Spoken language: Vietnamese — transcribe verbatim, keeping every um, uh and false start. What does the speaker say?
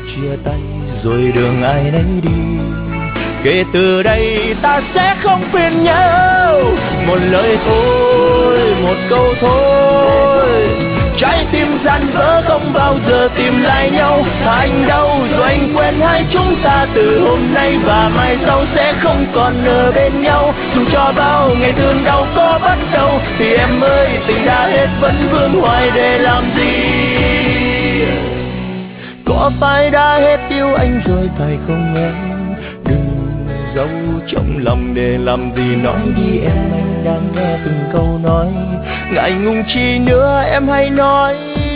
chia tay rồi đường ai nấy đi. Kể từ đây ta sẽ không phiền nhau, một lời thôi, một câu thôi. Trái tim gian vỡ không bao giờ tìm lại nhau. Anh đâu rồi anh quên hai chúng ta từ hôm nay và mai sau sẽ không còn ở bên nhau. Dù cho bao ngày thương đau có bắt đầu thì em ơi tình đã hết vẫn vương hoài để làm gì. Có phải đã hết yêu anh rồi phải không em? Đừng giấu trong lòng để làm gì, nói đi em, anh đang nghe từng câu nói. Ngại ngùng chi nữa em hãy nói